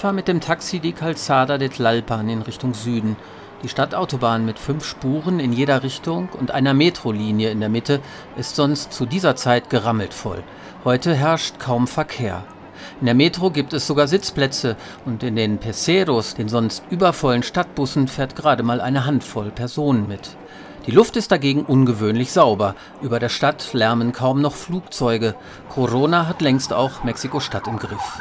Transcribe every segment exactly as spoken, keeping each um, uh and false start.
fahre mit dem Taxi die Calzada de Tlalpan in Richtung Süden. Die Stadtautobahn mit fünf Spuren in jeder Richtung und einer Metrolinie in der Mitte ist sonst zu dieser Zeit gerammelt voll. Heute herrscht kaum Verkehr. In der Metro gibt es sogar Sitzplätze und in den Peceros, den sonst übervollen Stadtbussen, fährt gerade mal eine Handvoll Personen mit. Die Luft ist dagegen ungewöhnlich sauber. Über der Stadt lärmen kaum noch Flugzeuge. Corona hat längst auch Mexiko-Stadt im Griff.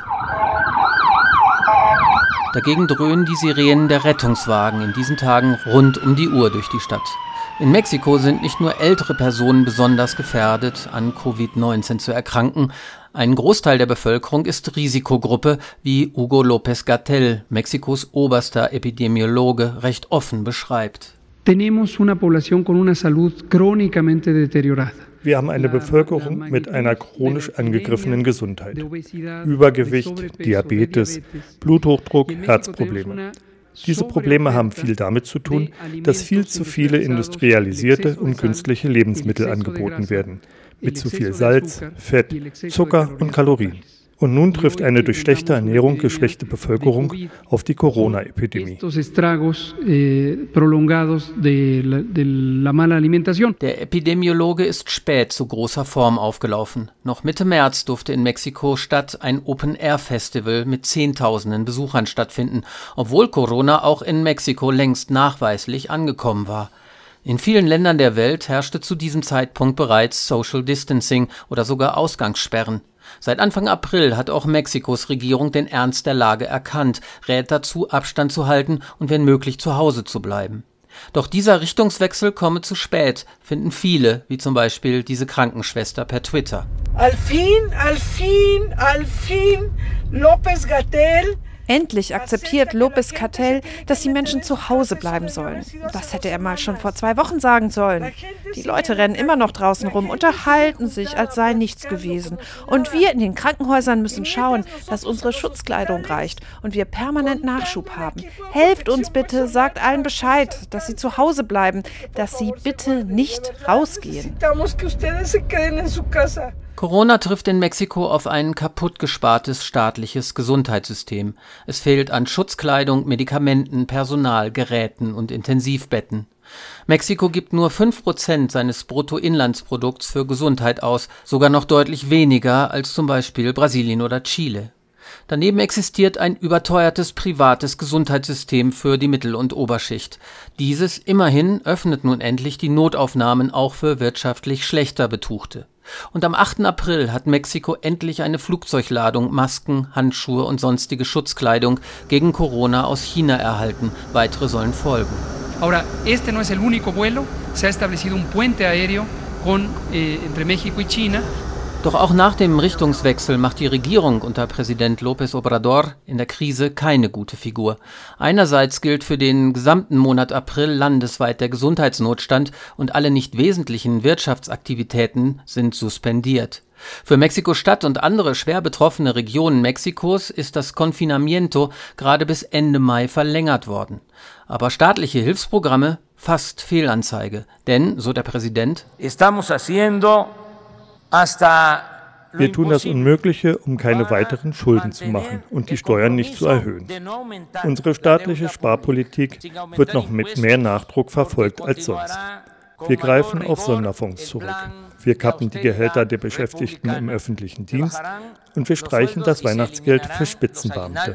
Dagegen dröhnen die Sirenen der Rettungswagen in diesen Tagen rund um die Uhr durch die Stadt. In Mexiko sind nicht nur ältere Personen besonders gefährdet, an Covid neunzehn zu erkranken. Ein Großteil der Bevölkerung ist Risikogruppe, wie Hugo López-Gatell, Mexikos oberster Epidemiologe, recht offen beschreibt. Tenemos una población con una salud crónicamente deteriorada. Wir haben eine Bevölkerung mit einer chronisch angegriffenen Gesundheit. Übergewicht, Diabetes, Bluthochdruck, Herzprobleme. Diese Probleme haben viel damit zu tun, dass viel zu viele industrialisierte und künstliche Lebensmittel angeboten werden, mit zu viel Salz, Fett, Zucker und Kalorien. Und nun trifft eine durch schlechte Ernährung geschwächte Bevölkerung auf die Corona-Epidemie. Der Epidemiologe ist spät zu großer Form aufgelaufen. Noch Mitte März durfte in Mexiko-Stadt ein Open-Air-Festival mit Zehntausenden Besuchern stattfinden, obwohl Corona auch in Mexiko längst nachweislich angekommen war. In vielen Ländern der Welt herrschte zu diesem Zeitpunkt bereits Social Distancing oder sogar Ausgangssperren. Seit Anfang April hat auch Mexikos Regierung den Ernst der Lage erkannt, rät dazu, Abstand zu halten und wenn möglich zu Hause zu bleiben. Doch dieser Richtungswechsel komme zu spät, finden viele, wie zum Beispiel diese Krankenschwester per Twitter. Al fin, al fin, al fin, López-Gatell. Endlich akzeptiert López-Gatell, dass die Menschen zu Hause bleiben sollen. Das hätte er mal schon vor zwei Wochen sagen sollen. Die Leute rennen immer noch draußen rum, unterhalten sich, als sei nichts gewesen. Und wir in den Krankenhäusern müssen schauen, dass unsere Schutzkleidung reicht und wir permanent Nachschub haben. Helft uns bitte, sagt allen Bescheid, dass sie zu Hause bleiben, dass sie bitte nicht rausgehen. Corona trifft in Mexiko auf ein kaputtgespartes staatliches Gesundheitssystem. Es fehlt an Schutzkleidung, Medikamenten, Personal, Geräten und Intensivbetten. Mexiko gibt nur fünf Prozent seines Bruttoinlandsprodukts für Gesundheit aus, sogar noch deutlich weniger als zum Beispiel Brasilien oder Chile. Daneben existiert ein überteuertes privates Gesundheitssystem für die Mittel- und Oberschicht. Dieses immerhin öffnet nun endlich die Notaufnahmen auch für wirtschaftlich schlechter Betuchte. Und am achten April hat Mexiko endlich eine Flugzeugladung Masken, Handschuhe und sonstige Schutzkleidung gegen Corona aus China erhalten. Weitere sollen folgen. Ahora, este no es el único vuelo. Se ha establecido un puente aéreo con, eh, entre México y China. Doch auch nach dem Richtungswechsel macht die Regierung unter Präsident López Obrador in der Krise keine gute Figur. Einerseits gilt für den gesamten Monat April landesweit der Gesundheitsnotstand und alle nicht wesentlichen Wirtschaftsaktivitäten sind suspendiert. Für Mexiko-Stadt und andere schwer betroffene Regionen Mexikos ist das Confinamiento gerade bis Ende Mai verlängert worden. Aber staatliche Hilfsprogramme fast Fehlanzeige. Denn, so der Präsident, Estamos haciendo Wir tun das Unmögliche, um keine weiteren Schulden zu machen und die Steuern nicht zu erhöhen. Unsere staatliche Sparpolitik wird noch mit mehr Nachdruck verfolgt als sonst. Wir greifen auf Sonderfonds zurück. Wir kappen die Gehälter der Beschäftigten im öffentlichen Dienst und wir streichen das Weihnachtsgeld für Spitzenbeamte.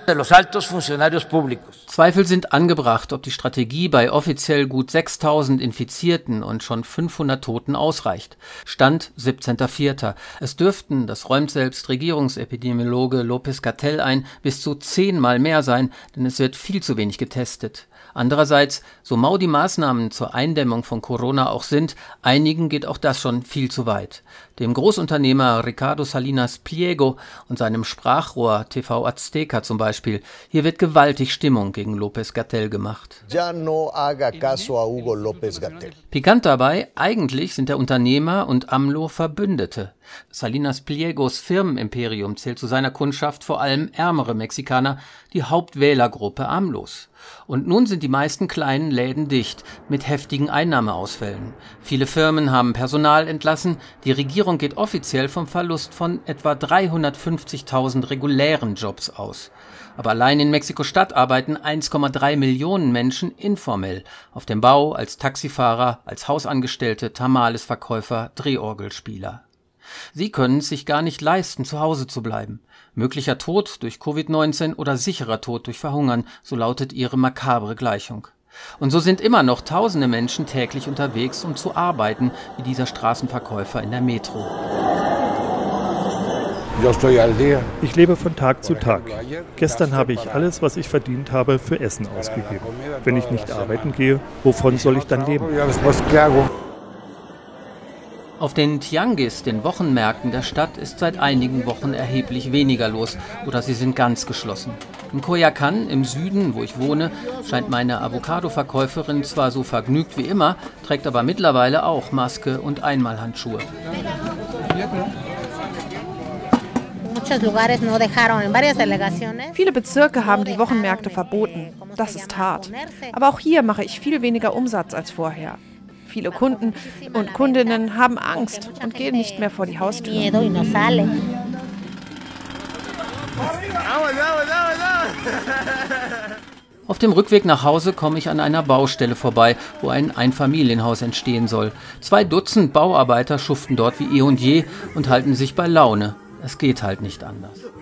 Zweifel sind angebracht, ob die Strategie bei offiziell gut sechstausend Infizierten und schon fünfhundert Toten ausreicht. Stand siebzehnter vierter Es dürften, das räumt selbst Regierungsepidemiologe López-Gatell ein, bis zu zehnmal mehr sein, denn es wird viel zu wenig getestet. Andererseits, so mau die Maßnahmen zur Eindämmung von Corona auch sind, einigen geht auch das schon viel zu weit. Dem Großunternehmer Ricardo Salinas Pliego und seinem Sprachrohr T V Azteca zum Beispiel, hier wird gewaltig Stimmung gegen López-Gatell gemacht. Ya no haga caso a Hugo López-Gatell. Pikant dabei, eigentlich sind der Unternehmer und AMLO Verbündete. Salinas Pliegos Firmenimperium zählt zu seiner Kundschaft vor allem ärmere Mexikaner, die Hauptwählergruppe AMLOs. Und nun sind die meisten kleinen Läden dicht, mit heftigen Einnahmeausfällen. Viele Firmen haben Personal entlassen, die Regierung geht offiziell vom Verlust von etwa dreihundertfünfzigtausend regulären Jobs aus. Aber allein in Mexiko-Stadt arbeiten eins Komma drei Millionen Menschen informell, auf dem Bau, als Taxifahrer, als Hausangestellte, Tamales-Verkäufer, Drehorgelspieler. Sie können es sich gar nicht leisten, zu Hause zu bleiben. Möglicher Tod durch Covid neunzehn oder sicherer Tod durch Verhungern, so lautet ihre makabre Gleichung. Und so sind immer noch tausende Menschen täglich unterwegs, um zu arbeiten, wie dieser Straßenverkäufer in der Metro. Ich lebe von Tag zu Tag. Gestern habe ich alles, was ich verdient habe, für Essen ausgegeben. Wenn ich nicht arbeiten gehe, wovon soll ich dann leben? Auf den Tianguis, den Wochenmärkten der Stadt, ist seit einigen Wochen erheblich weniger los oder sie sind ganz geschlossen. In Coyoacán, im Süden, wo ich wohne, scheint meine Avocado-Verkäuferin zwar so vergnügt wie immer, trägt aber mittlerweile auch Maske und Einmalhandschuhe. Viele Bezirke haben die Wochenmärkte verboten. Das ist hart. Aber auch hier mache ich viel weniger Umsatz als vorher. Viele Kunden und Kundinnen haben Angst und gehen nicht mehr vor die Haustür. Auf dem Rückweg nach Hause komme ich an einer Baustelle vorbei, wo ein Einfamilienhaus entstehen soll. Zwei Dutzend Bauarbeiter schuften dort wie eh und je und halten sich bei Laune. Es geht halt nicht anders.